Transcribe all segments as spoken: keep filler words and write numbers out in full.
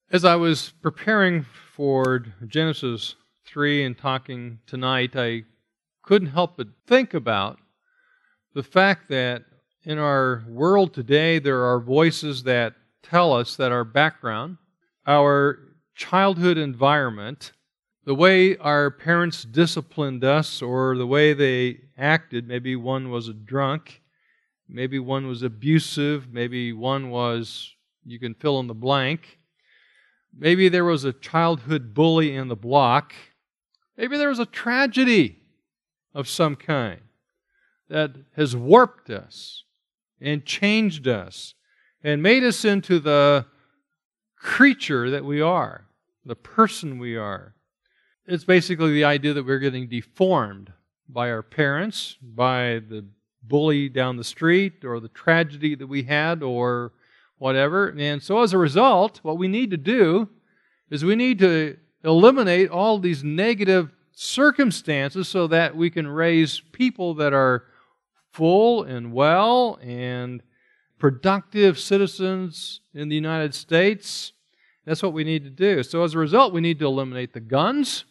As I was preparing for Genesis three and talking tonight, I couldn't help but think about the fact that in our world today, there are voices that tell us that our background, our childhood environment, the way our parents disciplined us or the way they acted, maybe one was a drunk, maybe one was abusive, maybe one was, you can fill in the blank, maybe there was a childhood bully in the block, maybe there was a tragedy of some kind that has warped us and changed us and made us into the creature that we are, the person we are. It's basically the idea that we're getting deformed by our parents, by the bully down the street, or the tragedy that we had, or whatever. And so as a result, what we need to do is we need to eliminate all these negative circumstances so that we can raise people that are full and well and productive citizens in the United States. That's what we need to do. So as a result, we need to eliminate the guns.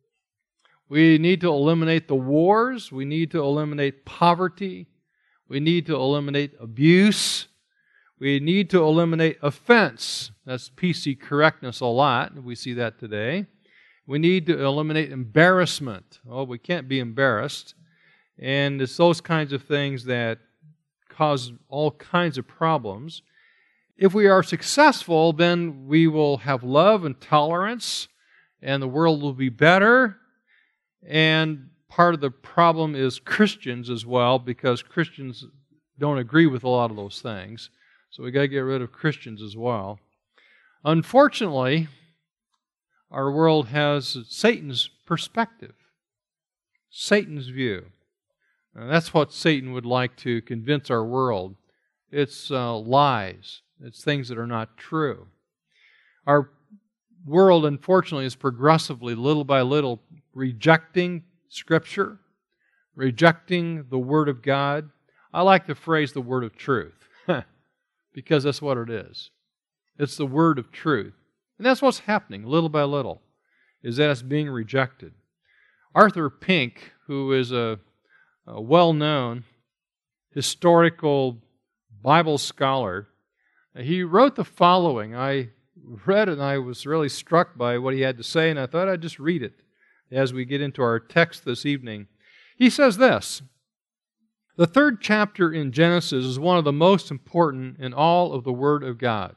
We need to eliminate the wars. We need to eliminate poverty. We need to eliminate abuse. We need to eliminate offense. That's P C correctness a lot. We see that today. We need to eliminate embarrassment. Oh, we can't be embarrassed. And it's those kinds of things that cause all kinds of problems. If we are successful, then we will have love and tolerance, and the world will be better. And part of the problem is Christians as well, because Christians don't agree with a lot of those things. So we got to get rid of Christians as well. Unfortunately, our world has Satan's perspective, Satan's view. And that's what Satan would like to convince our world. It's uh, lies. It's things that are not true. Our world, unfortunately, is progressively, little by little, rejecting Scripture, rejecting the Word of God. I like the phrase, the Word of truth, because that's what it is. It's the Word of truth. And that's what's happening, little by little, is that it's being rejected. Arthur Pink, who is a, a well-known historical Bible scholar, he wrote the following. I read it and I was really struck by what he had to say, and I thought I'd just read it as we get into our text this evening. He says this: the third chapter in Genesis is one of the most important in all of the Word of God.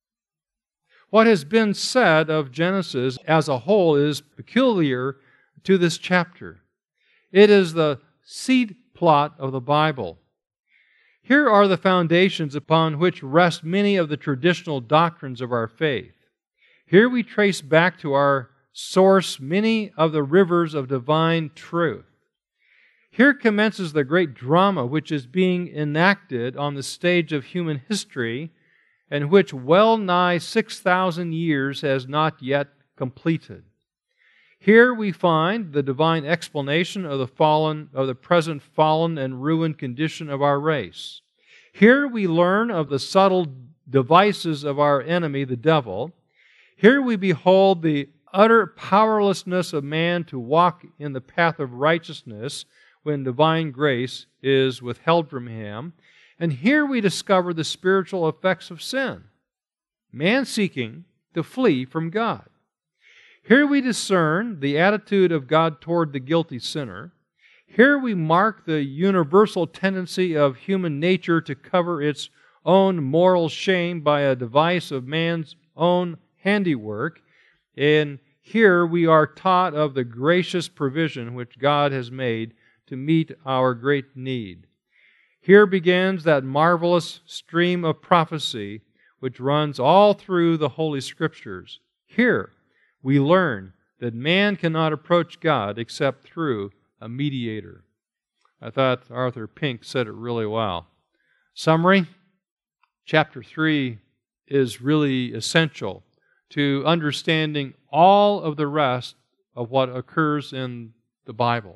What has been said of Genesis as a whole is peculiar to this chapter. It is the seed plot of the Bible. Here are the foundations upon which rest many of the traditional doctrines of our faith. Here we trace back to our source many of the rivers of divine truth. Here commences the great drama which is being enacted on the stage of human history, and which well nigh six thousand years has not yet completed. Here we find the divine explanation of the fallen, of the present fallen and ruined condition of our race. Here we learn of the subtle devices of our enemy, the devil. Here we behold the utter powerlessness of man to walk in the path of righteousness when divine grace is withheld from him. And here we discover the spiritual effects of sin, man seeking to flee from God. Here we discern the attitude of God toward the guilty sinner. Here we mark the universal tendency of human nature to cover its own moral shame by a device of man's own handiwork. And here we are taught of the gracious provision which God has made to meet our great need. Here begins that marvelous stream of prophecy which runs all through the Holy Scriptures. Here we learn that man cannot approach God except through a mediator. I thought Arthur Pink said it really well. Summary: chapter three is really essential to understanding all of the rest of what occurs in the Bible.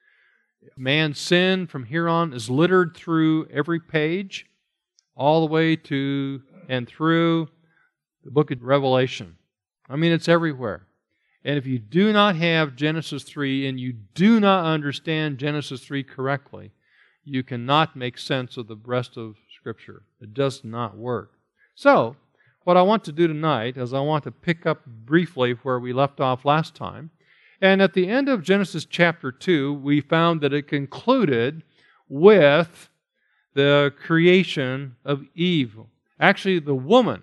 Man's sin from here on is littered through every page, all the way to and through the book of Revelation. I mean, it's everywhere. And if you do not have Genesis three and you do not understand Genesis three correctly, you cannot make sense of the rest of Scripture. It does not work. So, what I want to do tonight is I want to pick up briefly where we left off last time. And at the end of Genesis chapter two, we found that it concluded with the creation of Eve. Actually, the woman.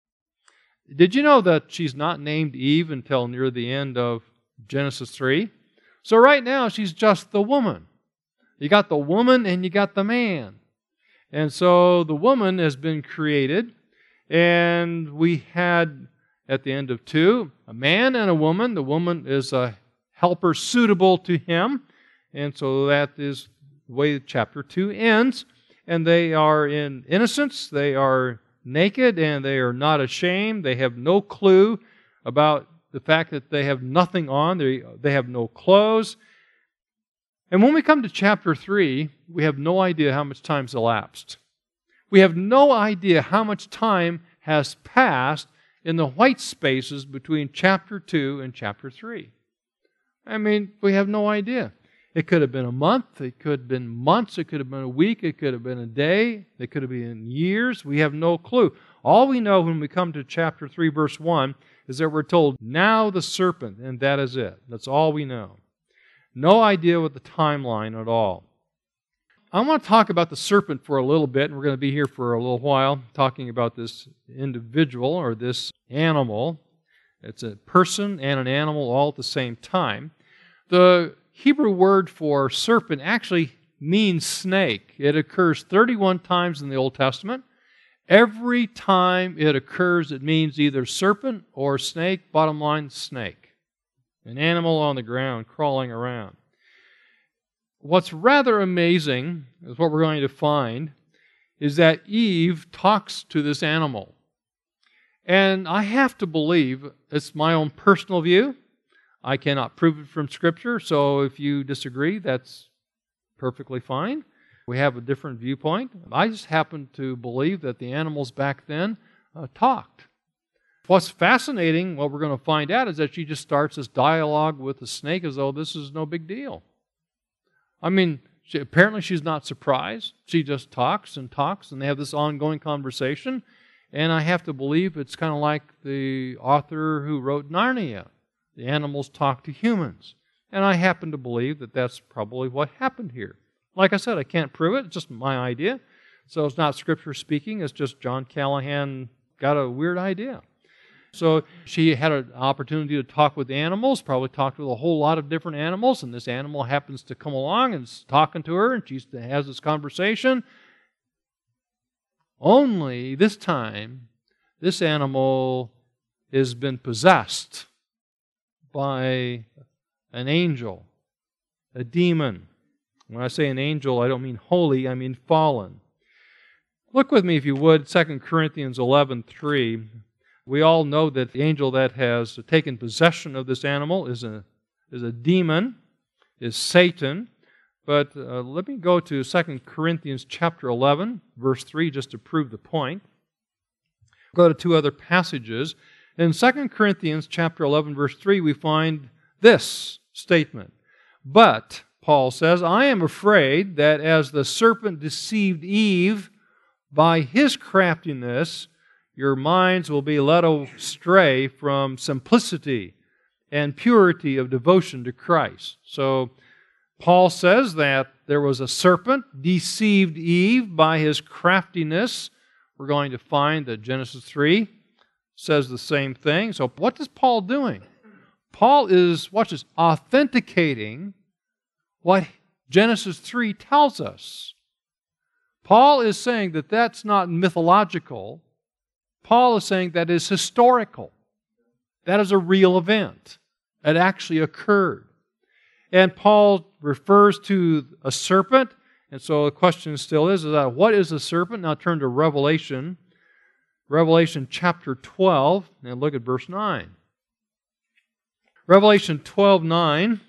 Did you know that she's not named Eve until near the end of Genesis three? So right now, she's just the woman. You got the woman and you got the man. And so the woman has been created, and we had, at the end of two, a man and a woman. The woman is a helper suitable to him, and so that is the way chapter two ends. And they are in innocence, they are naked, and they are not ashamed. They have no clue about the fact that they have nothing on. They, they have no clothes. And when we come to chapter three, we have no idea how much time's elapsed. We have no idea how much time has passed in the white spaces between chapter two and chapter three. I mean, we have no idea. It could have been a month, it could have been months, it could have been a week, it could have been a day, it could have been years. We have no clue. All we know when we come to chapter three, verse one, is that we're told, now the serpent, and that is it. That's all we know. No idea what the timeline at all. I want to talk about the serpent for a little bit, and we're going to be here for a little while talking about this individual or this animal. It's a person and an animal all at the same time. The Hebrew word for serpent actually means snake. It occurs thirty-one times in the Old Testament. Every time it occurs, it means either serpent or snake. Bottom line, snake. An animal on the ground crawling around. What's rather amazing is what we're going to find is that Eve talks to this animal. And I have to believe, it's my own personal view. I cannot prove it from Scripture, so if you disagree, that's perfectly fine. We have a different viewpoint. I just happen to believe that the animals back then uh, talked. What's fascinating, what we're going to find out, is that she just starts this dialogue with the snake as though this is no big deal. I mean, she, apparently she's not surprised. She just talks and talks, and they have this ongoing conversation. And I have to believe it's kind of like the author who wrote Narnia. The animals talk to humans. And I happen to believe that that's probably what happened here. Like I said, I can't prove it. It's just my idea. So it's not Scripture speaking. It's just John Callahan got a weird idea. So she had an opportunity to talk with animals, probably talked with a whole lot of different animals, and this animal happens to come along and is talking to her, and she has this conversation. Only this time, this animal has been possessed by an angel, a demon. When I say an angel, I don't mean holy, I mean fallen. Look with me, if you would, Second Corinthians eleven three. We all know that the angel that has taken possession of this animal is a, is a demon, is Satan. But uh, let me go to Second Corinthians chapter eleven, verse three, just to prove the point. Go to two other passages. In Second Corinthians chapter eleven, verse three, we find this statement. But, Paul says, I am afraid that as the serpent deceived Eve by his craftiness, your minds will be led astray from simplicity and purity of devotion to Christ. So, Paul says that there was a serpent, deceived Eve by his craftiness. We're going to find that Genesis three says the same thing. So what is Paul doing? Paul is, watch this, authenticating what Genesis three tells us. Paul is saying that that's not mythological. Paul is saying that is historical. That is a real event. It actually occurred. And Paul refers to a serpent. And so the question still is, is that what is a serpent? Now turn to Revelation. Revelation chapter twelve, and look at verse nine. Revelation twelve nine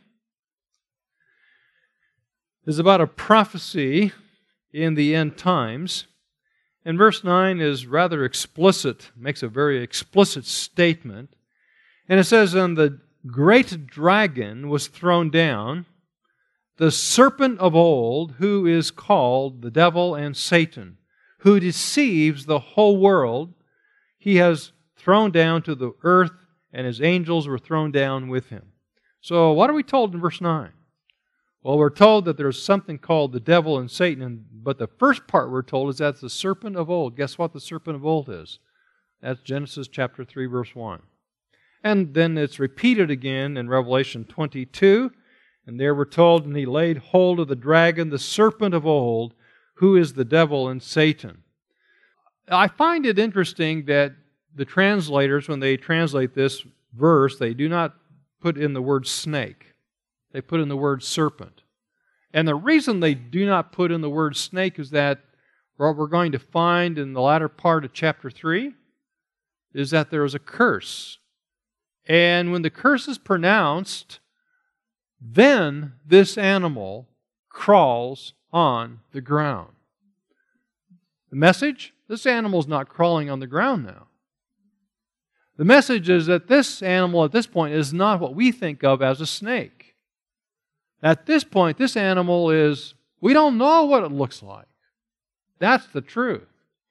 is about a prophecy in the end times. And verse nine is rather explicit, makes a very explicit statement. And it says, and the great dragon was thrown down, the serpent of old, who is called the devil and Satan, who deceives the whole world. He has thrown down to the earth, and his angels were thrown down with him. So what are we told in verse nine? Well, we're told that there's something called the devil and Satan, but the first part we're told is that's the serpent of old. Guess what the serpent of old is? That's Genesis chapter three, verse one. And then it's repeated again in Revelation twenty-two, and there we're told, and he laid hold of the dragon, the serpent of old, who is the devil and Satan. I find it interesting that the translators, when they translate this verse, they do not put in the word snake. They put in the word serpent. And the reason they do not put in the word snake is that what we're going to find in the latter part of chapter three is that there is a curse. And when the curse is pronounced, then this animal crawls on the ground. The message? This animal is not crawling on the ground now. The message is that this animal at this point is not what we think of as a snake. At this point, this animal is, we don't know what it looks like. That's the truth.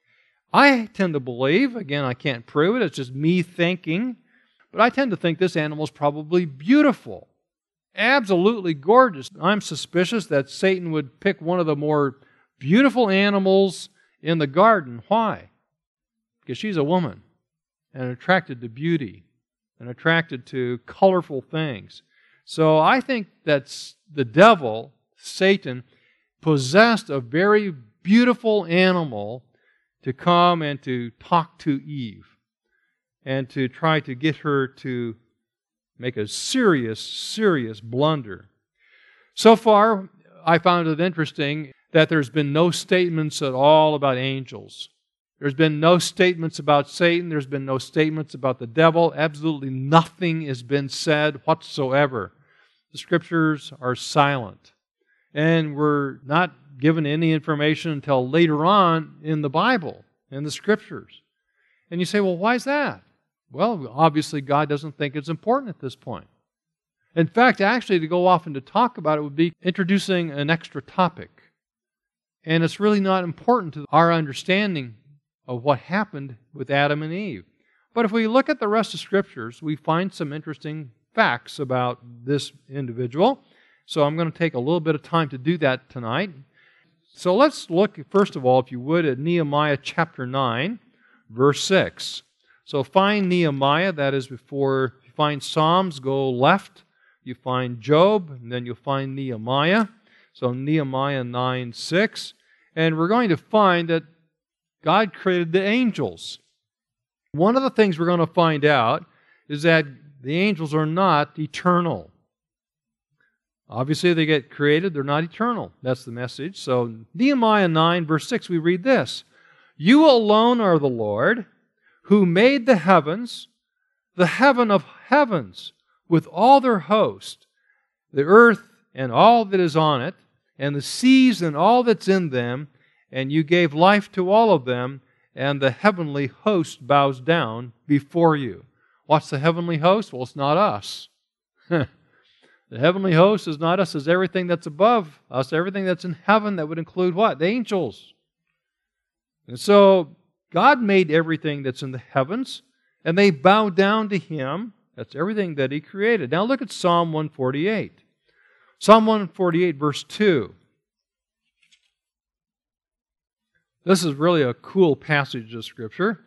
I tend to believe, again, I can't prove it, it's just me thinking, but I tend to think this animal is probably beautiful. Absolutely gorgeous. I'm suspicious that Satan would pick one of the more beautiful animals in the garden. Why? Because she's a woman and attracted to beauty and attracted to colorful things. So I think that the devil, Satan, possessed a very beautiful animal to come and to talk to Eve and to try to get her to make a serious, serious blunder. So far, I found it interesting that there's been no statements at all about angels. There's been no statements about Satan. There's been no statements about the devil. Absolutely nothing has been said whatsoever. The Scriptures are silent. And we're not given any information until later on in the Bible, in the Scriptures. And you say, well, why is that? Well, obviously God doesn't think it's important at this point. In fact, actually, to go off and to talk about it would be introducing an extra topic. And it's really not important to our understanding of what happened with Adam and Eve. But if we look at the rest of Scriptures, we find some interesting facts about this individual. So I'm going to take a little bit of time to do that tonight. So let's look, first of all, if you would, at Nehemiah chapter nine, verse six. So find Nehemiah, that is before you find Psalms, go left. You find Job, and then you'll find Nehemiah. So Nehemiah nine six. And we're going to find that God created the angels. One of the things we're going to find out is that the angels are not eternal. Obviously, they get created, they're not eternal. That's the message. So Nehemiah nine, verse six, we read this. You alone are the Lord, who made the heavens, the heaven of heavens, with all their host, the earth and all that is on it, and the seas and all that's in them, and you gave life to all of them, and the heavenly host bows down before you. What's the heavenly host? Well, it's not us. The heavenly host is not us, it's everything that's above us, everything that's in heaven. That would include what? The angels. And so God made everything that's in the heavens, and they bow down to Him. That's everything that He created. Now look at Psalm one forty-eight. Psalm one forty-eight, verse two. This is really a cool passage of Scripture.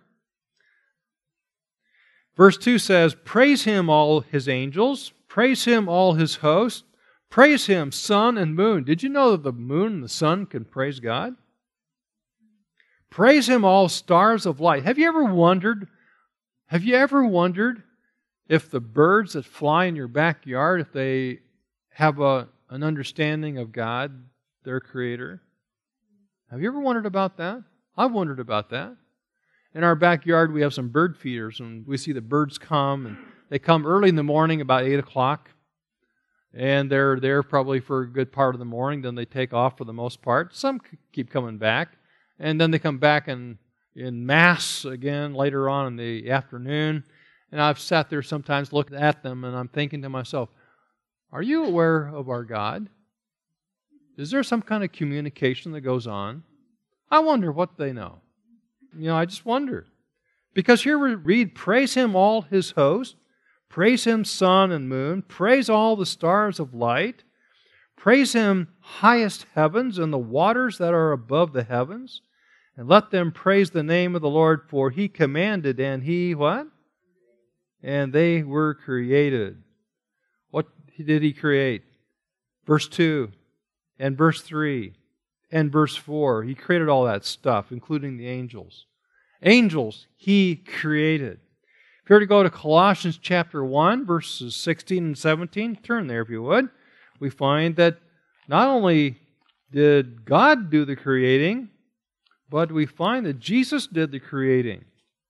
Verse two says, praise Him, all His angels. Praise Him, all His hosts. Praise Him, sun and moon. Did you know that the moon and the sun can praise God? Praise Him, all stars of light. Have you ever wondered, have you ever wondered if the birds that fly in your backyard, if they have a, an understanding of God, their Creator? Have you ever wondered about that? I've wondered about that. In our backyard, we have some bird feeders, and we see the birds come, and they come early in the morning, about eight o'clock, and they're there probably for a good part of the morning. Then they take off for the most part. Some keep coming back, and then they come back in, in mass again later on in the afternoon, And I've sat there sometimes looking at them and I'm thinking to myself, are you aware of our God? Is there some kind of communication that goes on? I wonder what they know. You know, I just wonder. Because here we read, praise Him all His host, praise Him sun and moon, praise all the stars of light, praise Him highest heavens and the waters that are above the heavens, and let them praise the name of the Lord, for He commanded and He, what? And they were created. What did He create? Verse two and verse three and verse four. He created all that stuff, including the angels. Angels He created. If you were to go to Colossians chapter one, verses sixteen and seventeen, turn there if you would, we find that not only did God do the creating, but we find that Jesus did the creating.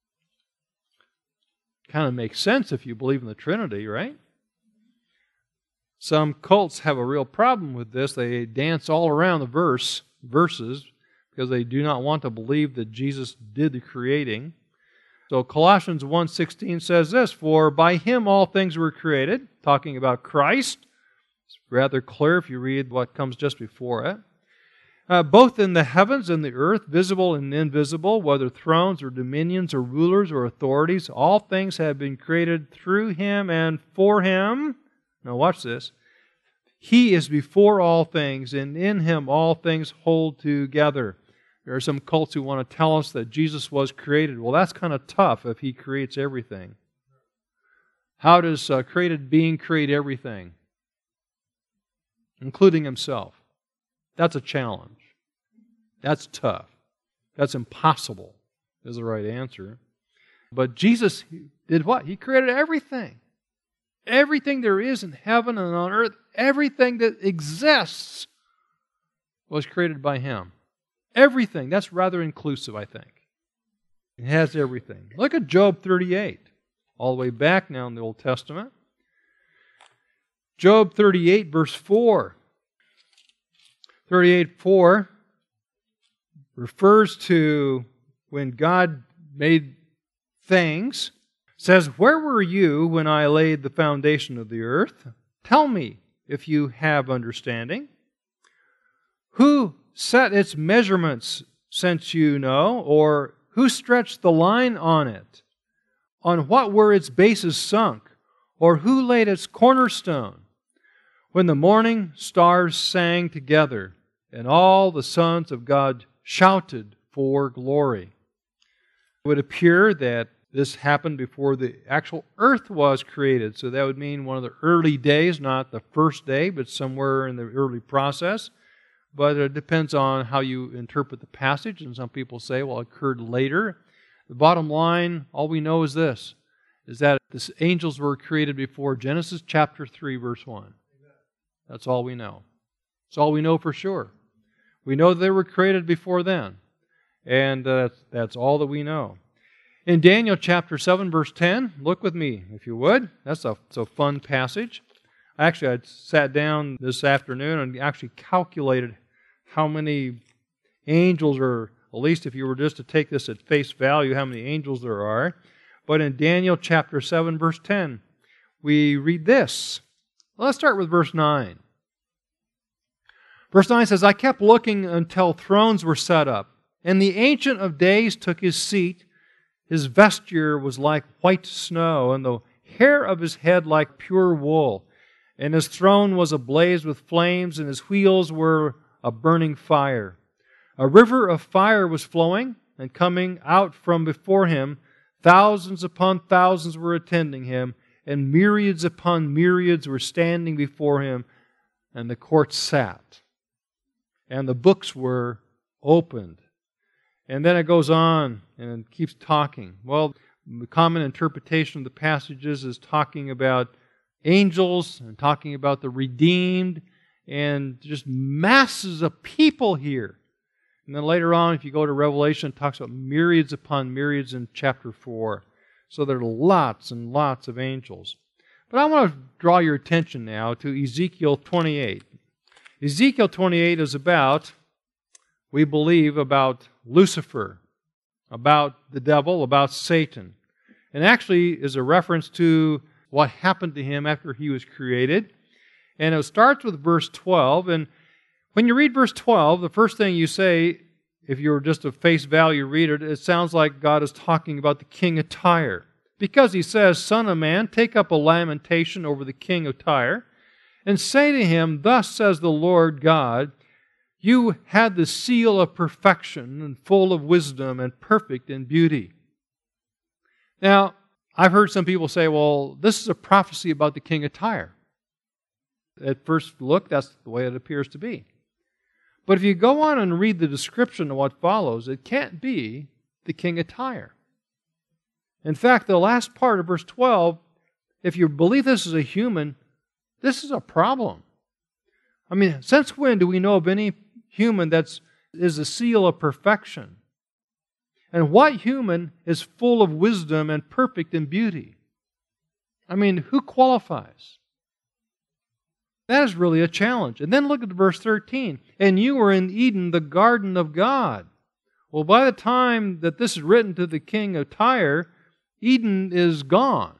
Kind of makes sense if you believe in the Trinity, right? Some cults have a real problem with this. They dance all around the verse, verses because they do not want to believe that Jesus did the creating. So Colossians one sixteen says this, for by Him all things were created, talking about Christ. It's rather clear if you read what comes just before it. Uh, both in the heavens and the earth, visible and invisible, whether thrones or dominions or rulers or authorities, all things have been created through Him and for Him. Now watch this. He is before all things, and in Him all things hold together. There are some cults who want to tell us that Jesus was created. Well, that's kind of tough if He creates everything. How does a created being create everything? Including Himself. That's a challenge. That's tough. That's impossible, is the right answer. But Jesus did what? He created everything. Everything there is in heaven and on earth, everything that exists was created by Him. Everything. That's rather inclusive, I think. It has everything. Look at Job thirty-eight, all the way back now in the Old Testament. Job thirty-eight, verse four. thirty-eight four refers to when God made things. Says, where were you when I laid the foundation of the earth? Tell me if you have understanding. Who set its measurements, since you know? Or who stretched the line on it? On what were its bases sunk? Or who laid its cornerstone? When the morning stars sang together, and all the sons of God shouted for glory. It would appear that this happened before the actual earth was created. So that would mean one of the early days, not the first day, but somewhere in the early process. But it depends on how you interpret the passage. And some people say, well, it occurred later. The bottom line, all we know is this, is that the angels were created before Genesis chapter three, verse one. That's all we know. That's all we know for sure. We know they were created before then. And uh, that's, that's all that we know. In Daniel chapter seven, verse ten, look with me, if you would. That's a, it's a fun passage. Actually, I sat down this afternoon and actually calculated how many angels are, at least if you were just to take this at face value, how many angels there are. But in Daniel chapter seven, verse ten, we read this. Let's start with verse nine. Verse nine says, I kept looking until thrones were set up, and the Ancient of Days took His seat. His vesture was like white snow, and the hair of His head like pure wool. And His throne was ablaze with flames, and His wheels were a burning fire. A river of fire was flowing, and coming out from before Him, thousands upon thousands were attending Him, and myriads upon myriads were standing before Him, and the court sat. And the books were opened. And then it goes on and it keeps talking. Well, the common interpretation of the passages is talking about angels and talking about the redeemed and just masses of people here. And then later on, if you go to Revelation, it talks about myriads upon myriads in chapter four. So there are lots and lots of angels. But I want to draw your attention now to Ezekiel twenty-eight. Ezekiel twenty-eight is about, we believe, about Lucifer, about the devil, about Satan. and actually is a reference to what happened to him after he was created. And it starts with verse twelve, and when you read verse twelve, the first thing you say, if you were just a face value reader, it sounds like God is talking about the king of Tyre. Because he says, Son of man, take up a lamentation over the king of Tyre, and say to him, Thus says the Lord God, you had the seal of perfection, and full of wisdom, and perfect in beauty. Now, I've heard some people say, well, this is a prophecy about the king of Tyre. At first look, that's the way it appears to be. But if you go on and read the description of what follows, it can't be the king of Tyre. In fact, the last part of verse twelve, if you believe this is a human, this is a problem. I mean, since when do we know of any human that is a seal of perfection? And what human is full of wisdom and perfect in beauty? I mean, who qualifies? That is really a challenge. And then look at verse thirteen. And you were in Eden, the garden of God. Well, by the time that this is written to the king of Tyre, Eden is gone.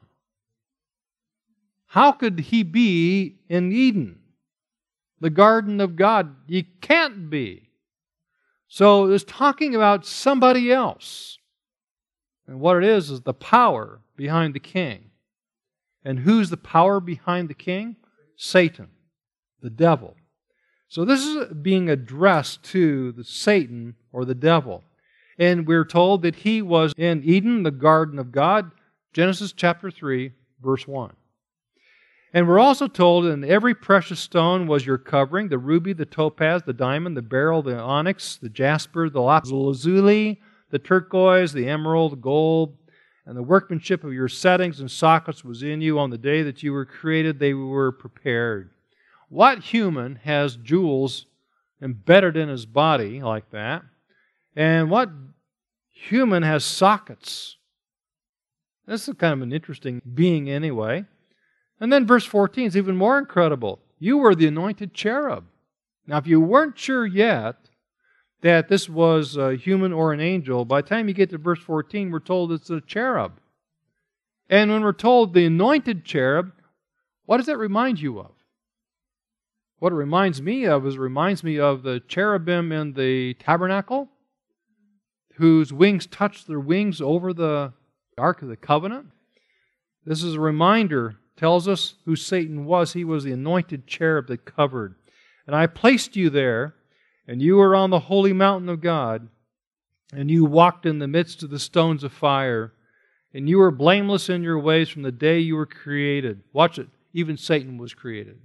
How could he be in Eden, the garden of God? He can't be. So it's talking about somebody else. And what it is is the power behind the king. And who's the power behind the king? Satan, the devil. So this is being addressed to the Satan or the devil. And we're told that he was in Eden, the garden of God, Genesis chapter three, verse one. And we're also told, in every precious stone was your covering, the ruby, the topaz, the diamond, the beryl, the onyx, the jasper, the lapis lazuli, the turquoise, the emerald, the gold, and the workmanship of your settings and sockets was in you on the day that you were created. They were prepared. What human has jewels embedded in his body like that? And what human has sockets? This is kind of an interesting being anyway. And then verse fourteen is even more incredible. You were the anointed cherub. Now, if you weren't sure yet that this was a human or an angel, by the time you get to verse fourteen, we're told it's a cherub. And when we're told the anointed cherub, what does that remind you of? What it reminds me of is it reminds me of the cherubim in the tabernacle, whose wings touched their wings over the Ark of the Covenant. This is a reminder, tells us who Satan was. He was the anointed cherub that covered. And I placed you there, and you were on the holy mountain of God, and you walked in the midst of the stones of fire, and you were blameless in your ways from the day you were created. Watch it. Even Satan was created.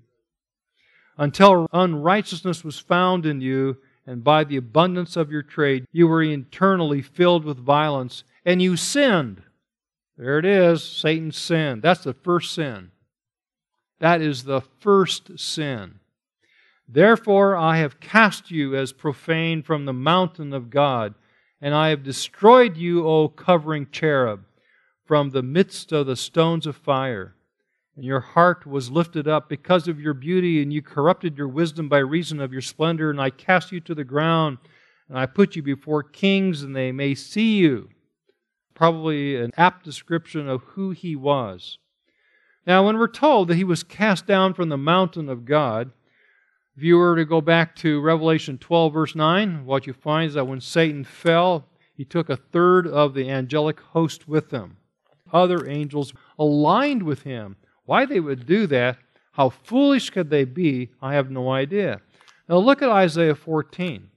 Until unrighteousness was found in you, and by the abundance of your trade, you were internally filled with violence, and you sinned. There it is, Satan's sin. That's the first sin. That is the first sin. Therefore I have cast you as profane from the mountain of God, and I have destroyed you, O covering cherub, from the midst of the stones of fire. And your heart was lifted up because of your beauty, and you corrupted your wisdom by reason of your splendor, and I cast you to the ground, and I put you before kings, and they may see you. Probably an apt description of who he was. Now, when we're told that he was cast down from the mountain of God, if you were to go back to Revelation twelve, verse nine, what you find is that when Satan fell, he took a third of the angelic host with him. Other angels aligned with him. Why they would do that, how foolish could they be, I have no idea. Now look at Isaiah fourteen.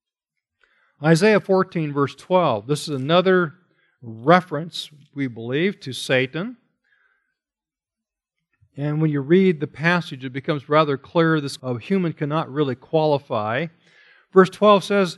Isaiah fourteen, verse twelve. This is another reference, we believe, to Satan. And when you read the passage, it becomes rather clear this a human cannot really qualify. Verse twelve says,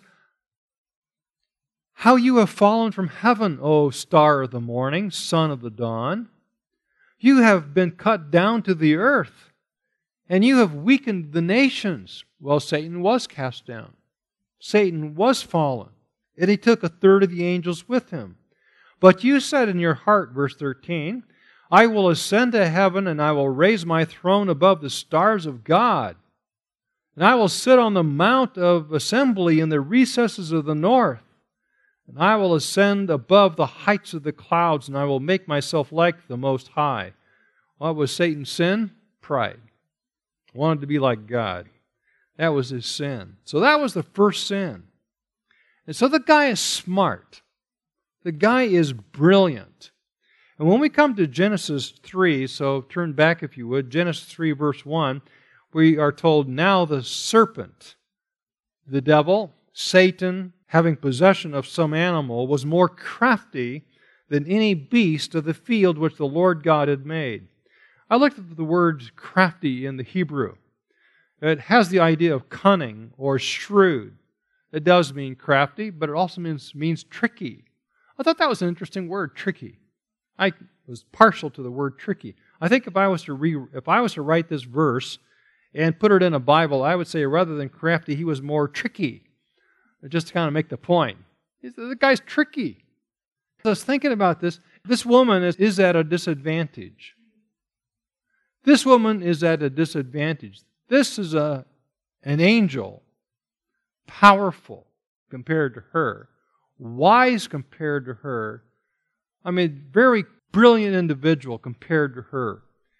How you have fallen from heaven, O star of the morning, son of the dawn. You have been cut down to the earth, and you have weakened the nations. Well, Satan was cast down. Satan was fallen, and he took a third of the angels with him. But you said in your heart, verse thirteen, I will ascend to heaven, and I will raise my throne above the stars of God. And I will sit on the mount of assembly in the recesses of the north. And I will ascend above the heights of the clouds, and I will make myself like the Most High. What was Satan's sin? Pride. Wanted to be like God. That was his sin. So that was the first sin. And so the guy is smart. The guy is brilliant. And when we come to Genesis three, so turn back if you would, Genesis three verse one, we are told, now the serpent, the devil, Satan, having possession of some animal, was more crafty than any beast of the field which the Lord God had made. I looked at the word crafty in the Hebrew. It has the idea of cunning or shrewd. It does mean crafty, but it also means, means tricky. I thought that was an interesting word, tricky. I was partial to the word tricky. I think if I was to re, if I was to write this verse and put it in a Bible, I would say rather than crafty, he was more tricky. Just to kind of make the point. The guy's tricky. I was thinking about this. This woman is, is at a disadvantage. This woman is at a disadvantage. This is a, an angel, powerful compared to her, wise compared to her. I mean, very brilliant individual compared to her.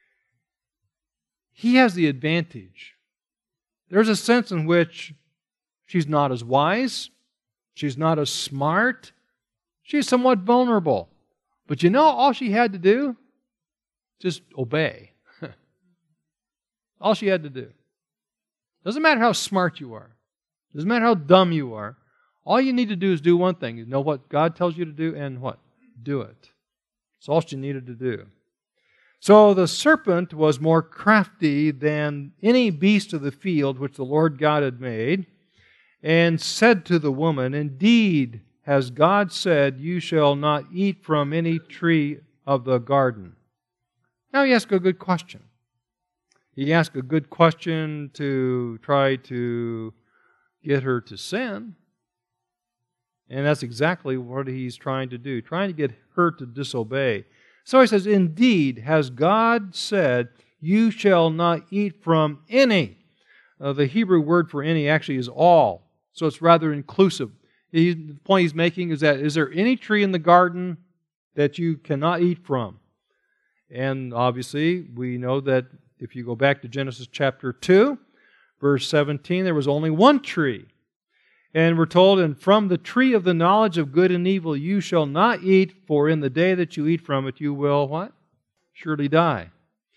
He has the advantage. There's a sense in which she's not as wise. She's not as smart. She's somewhat vulnerable. But you know, all she had to do? Just obey. All she had to do. Doesn't matter how smart you are. Doesn't matter how dumb you are. All you need to do is do one thing. You know what God tells you to do and what? Do it. That's all she needed to do. So the serpent was more crafty than any beast of the field which the Lord God had made, and said to the woman, indeed, has God said, you shall not eat from any tree of the garden. Now he asked a good question. He asked a good question to try to get her to sin. And that's exactly what he's trying to do, trying to get her to disobey. So he says, indeed, has God said, you shall not eat from any. Uh, the Hebrew word for any actually is all. So it's rather inclusive. He, the point he's making is that, is there any tree in the garden that you cannot eat from? And obviously, we know that if you go back to Genesis chapter two, verse seventeen, there was only one tree. And we're told, and from the tree of the knowledge of good and evil you shall not eat, for in the day that you eat from it you will, what? Surely die.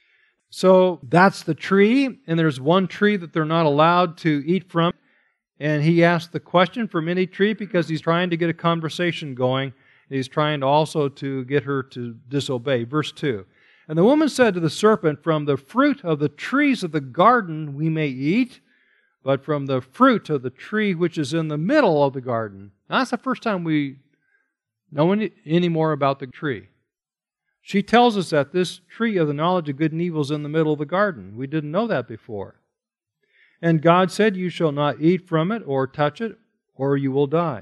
So that's the tree, and there's one tree that they're not allowed to eat from. And he asked the question, from any tree, because he's trying to get a conversation going. He's trying to also to get her to disobey. Verse two. And the woman said to the serpent, from the fruit of the trees of the garden we may eat, but from the fruit of the tree which is in the middle of the garden. Now, that's the first time we know any, any more about the tree. She tells us that this tree of the knowledge of good and evil is in the middle of the garden. We didn't know that before. And God said, you shall not eat from it or touch it, or you will die.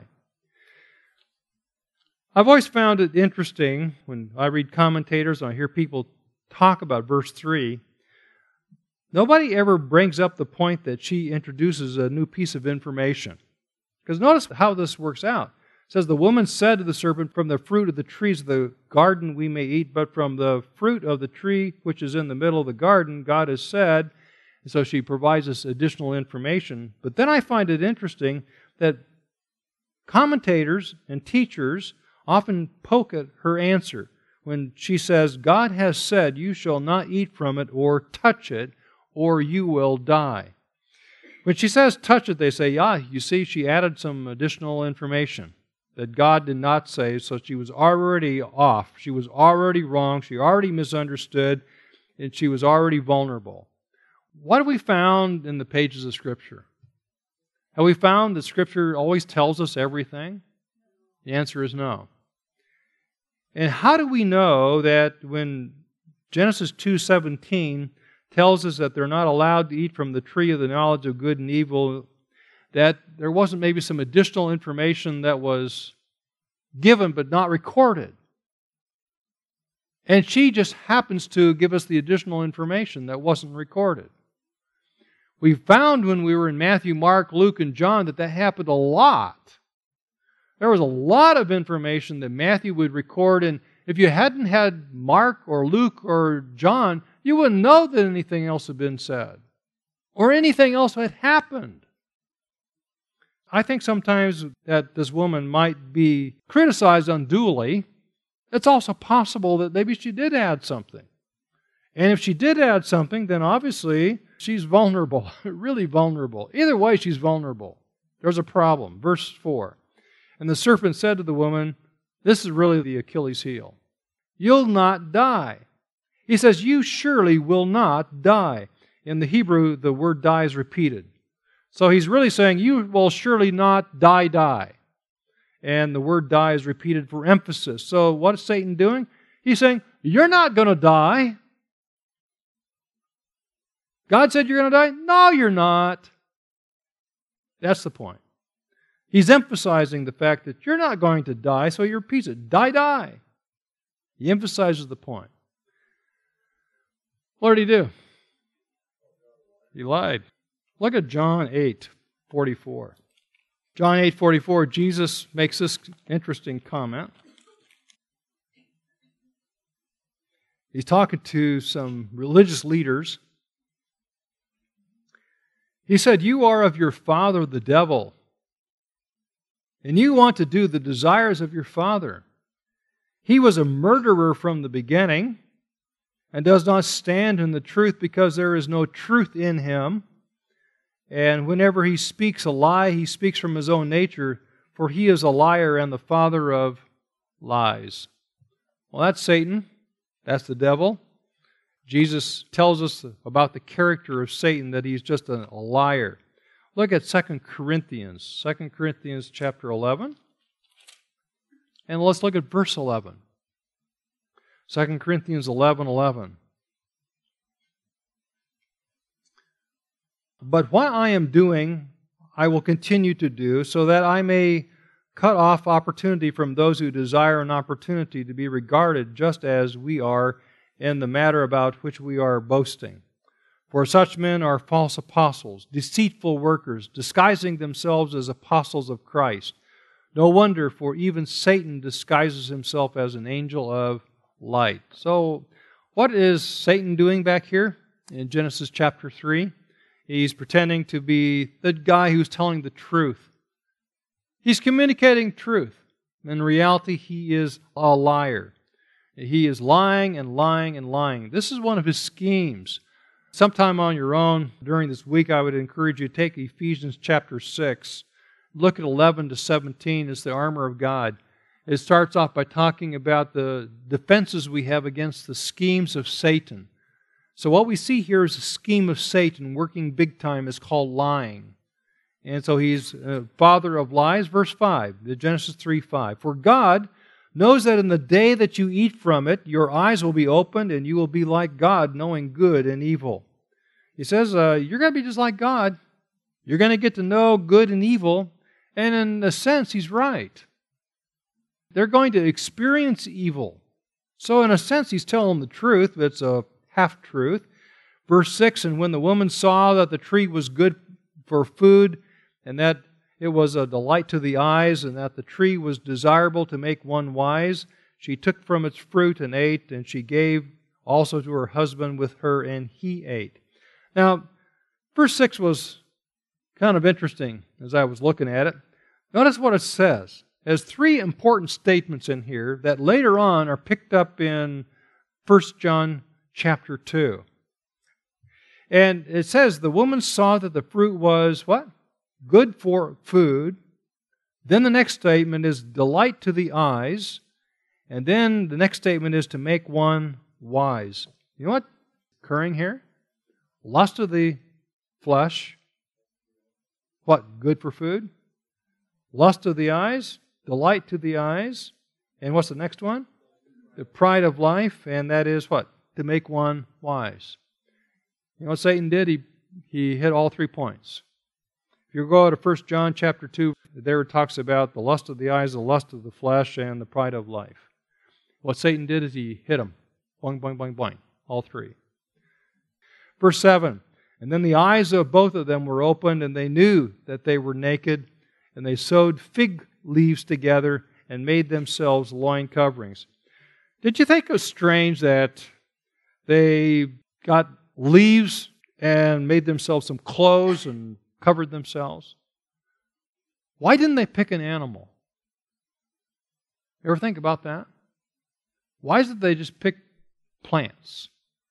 I've always found it interesting when I read commentators and I hear people talk about verse three. Nobody ever brings up the point that she introduces a new piece of information. Because notice how this works out. It says, the woman said to the serpent, from the fruit of the trees of the garden we may eat, but from the fruit of the tree which is in the middle of the garden, God has said. And so she provides us additional information. But then I find it interesting that commentators and teachers often poke at her answer when she says, God has said, you shall not eat from it or touch it, or you will die. When she says touch it, they say, yeah, you see, she added some additional information that God did not say, so she was already off. She was already wrong. She already misunderstood, and she was already vulnerable. What have we found in the pages of Scripture? Have we found that Scripture always tells us everything? The answer is no. And how do we know that when Genesis two seventeen tells us that they're not allowed to eat from the tree of the knowledge of good and evil, that there wasn't maybe some additional information that was given but not recorded? And she just happens to give us the additional information that wasn't recorded. We found when we were in Matthew, Mark, Luke, and John that that happened a lot. There was a lot of information that Matthew would record, and if you hadn't had Mark or Luke or John, you wouldn't know that anything else had been said or anything else had happened. I think sometimes that this woman might be criticized unduly. It's also possible that maybe she did add something. And if she did add something, then obviously she's vulnerable, really vulnerable. Either way, she's vulnerable. There's a problem. Verse four. And the serpent said to the woman, this is really the Achilles heel. You'll not die. He says, you surely will not die. In the Hebrew, the word die is repeated. So he's really saying, you will surely not die, die. And the word die is repeated for emphasis. So what is Satan doing? He's saying, you're not going to die. God said you're going to die? No, you're not. That's the point. He's emphasizing the fact that you're not going to die, so he repeats it. Die, die. He emphasizes the point. What did he do? He lied. Look at John eight forty-four. John eight forty-four, Jesus makes this interesting comment. He's talking to some religious leaders. He said, you are of your father the devil, and you want to do the desires of your father. He was a murderer from the beginning and does not stand in the truth because there is no truth in him. And whenever he speaks a lie, he speaks from his own nature, for he is a liar and the father of lies. Well, that's Satan. That's the devil. Jesus tells us about the character of Satan, that he's just a, a liar. Look at Second Corinthians. Second Corinthians chapter eleven. And let's look at verse eleven. Second Corinthians eleven eleven. But what I am doing, I will continue to do, so that I may cut off opportunity from those who desire an opportunity to be regarded just as we are in the matter about which we are boasting. For such men are false apostles, deceitful workers, disguising themselves as apostles of Christ. No wonder, for even Satan disguises himself as an angel of light. So, what is Satan doing back here in Genesis chapter three? He's pretending to be the guy who's telling the truth. He's communicating truth. In reality, he is a liar. He is lying and lying and lying. This is one of his schemes. Sometime on your own during this week, I would encourage you to take Ephesians chapter six. Look at eleven to seventeen as the armor of God. It starts off by talking about the defenses we have against the schemes of Satan. So what we see here is a scheme of Satan working big time is called lying. And so he's a father of lies. Verse five, Genesis three five. For God knows that in the day that you eat from it, your eyes will be opened and you will be like God, knowing good and evil. He says, uh, you're going to be just like God. You're going to get to know good and evil. And in a sense, he's right. They're going to experience evil. So in a sense, he's telling the truth, but it's a half-truth. Verse six, and when the woman saw that the tree was good for food, and that it was a delight to the eyes, and that the tree was desirable to make one wise, she took from its fruit and ate, and she gave also to her husband with her, and he ate. Now, verse six was kind of interesting as I was looking at it. Notice what it says. There's three important statements in here that later on are picked up in First John chapter two. And it says, the woman saw that the fruit was what? Good for food. Then the next statement is delight to the eyes. And then the next statement is to make one wise. You know what's occurring here? Lust of the flesh. What? Good for food. Lust of the eyes. Delight to the eyes. And what's the next one? The pride of life. And that is what? To make one wise. You know what Satan did? He, he hit all three points. If you go to First John chapter two, there it talks about the lust of the eyes, the lust of the flesh, and the pride of life. What Satan did is he hit them. Boing, boing, boing, boing. All three. Verse seven. And then the eyes of both of them were opened, and they knew that they were naked, and they sewed fig leaves together and made themselves loin coverings. Did you think it was strange that they got leaves and made themselves some clothes and covered themselves? Why didn't they pick an animal? Ever think about that? Why is it they just pick plants?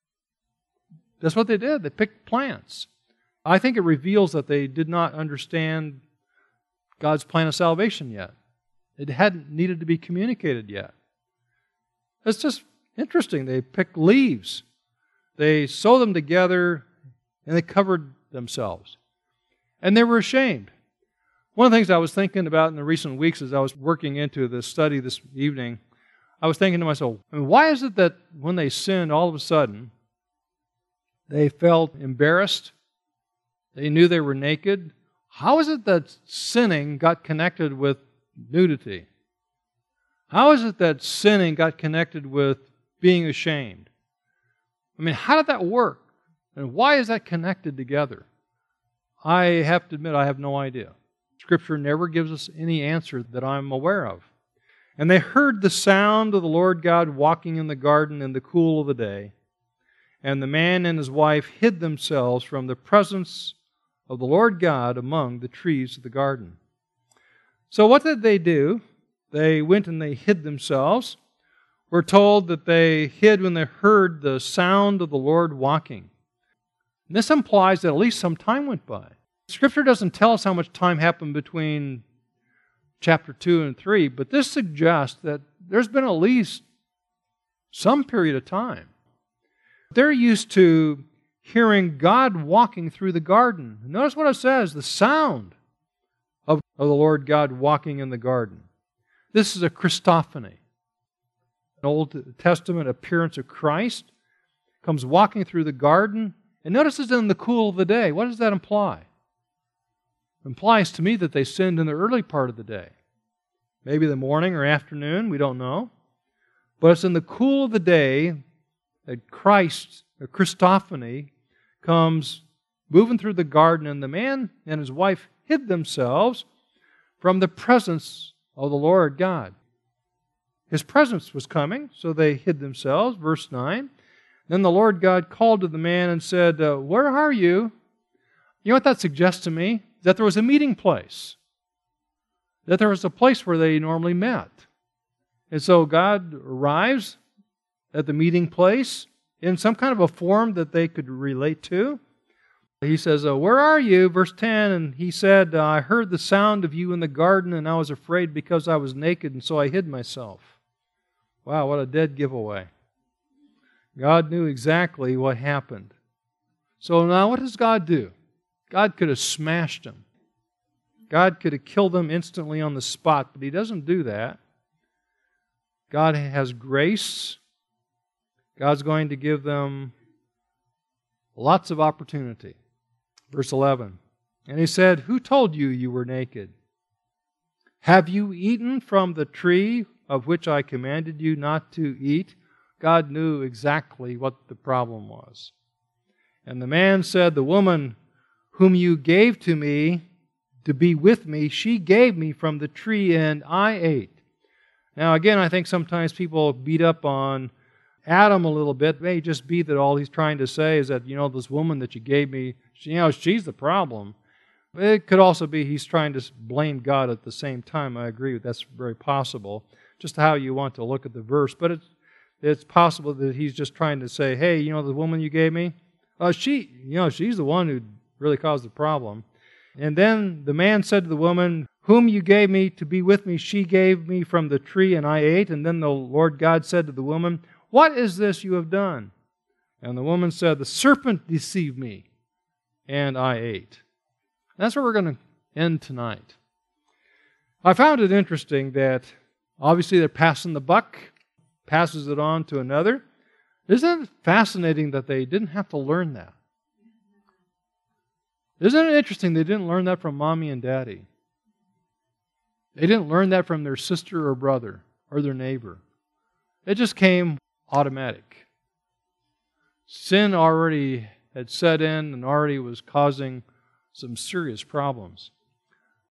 That's what they did. They picked plants. I think it reveals that they did not understand God's plan of salvation yet. It hadn't needed to be communicated yet. It's just interesting. They picked leaves. They sewed them together and they covered themselves. And they were ashamed. One of the things I was thinking about in the recent weeks as I was working into this study this evening, I was thinking to myself, I mean, why is it that when they sinned, all of a sudden, they felt embarrassed? They knew they were naked. How is it that sinning got connected with nudity? How is it that sinning got connected with being ashamed? I mean, how did that work? And why is that connected together? I have to admit, I have no idea. Scripture never gives us any answer that I'm aware of. And they heard the sound of the Lord God walking in the garden in the cool of the day. And the man and his wife hid themselves from the presence of the Lord God among the trees of the garden. So what did they do? They went and they hid themselves. We're told that they hid when they heard the sound of the Lord walking. And this implies that at least some time went by. Scripture doesn't tell us how much time happened between chapter two and three, but this suggests that there's been at least some period of time. They're used to hearing God walking through the garden. Notice what it says, the sound of, of the Lord God walking in the garden. This is a Christophany. An Old Testament appearance of Christ comes walking through the garden. And notice it's in the cool of the day. What does that imply? It implies to me that they sinned in the early part of the day. Maybe the morning or afternoon, we don't know. But it's in the cool of the day that Christ, a Christophany, comes moving through the garden, and the man and his wife hid themselves from the presence of the Lord God. His presence was coming, so they hid themselves. Verse nine. Then the Lord God called to the man and said, uh, where are you? You know what that suggests to me? That there was a meeting place. That there was a place where they normally met. And so God arrives at the meeting place in some kind of a form that they could relate to. He says, uh, where are you? Verse ten, and he said, I heard the sound of you in the garden, and I was afraid because I was naked, and so I hid myself. Wow, what a dead giveaway. God knew exactly what happened. So now what does God do? God could have smashed them. God could have killed them instantly on the spot, but He doesn't do that. God has grace. God's going to give them lots of opportunity. Verse eleven, and He said, who told you you were naked? Have you eaten from the tree of which I commanded you not to eat? God knew exactly what the problem was. And the man said, the woman whom you gave to me to be with me, she gave me from the tree and I ate. Now again, I think sometimes people beat up on Adam a little bit. It may just be that all he's trying to say is that, you know, this woman that you gave me, she, you know, she's the problem. It could also be he's trying to blame God at the same time. I agree, that's very possible. Just how you want to look at the verse. But it's It's possible that he's just trying to say, hey, you know, the woman you gave me, uh, she, you know, she's the one who really caused the problem. And then the man said to the woman, whom you gave me to be with me, she gave me from the tree, and I ate. And then the Lord God said to the woman, what is this you have done? And the woman said, the serpent deceived me, and I ate. And that's where we're going to end tonight. I found it interesting that obviously they're passing the buck, passes it on to another. Isn't it fascinating that they didn't have to learn that? Isn't it interesting they didn't learn that from mommy and daddy? They didn't learn that from their sister or brother or their neighbor. It just came automatic. Sin already had set in and already was causing some serious problems.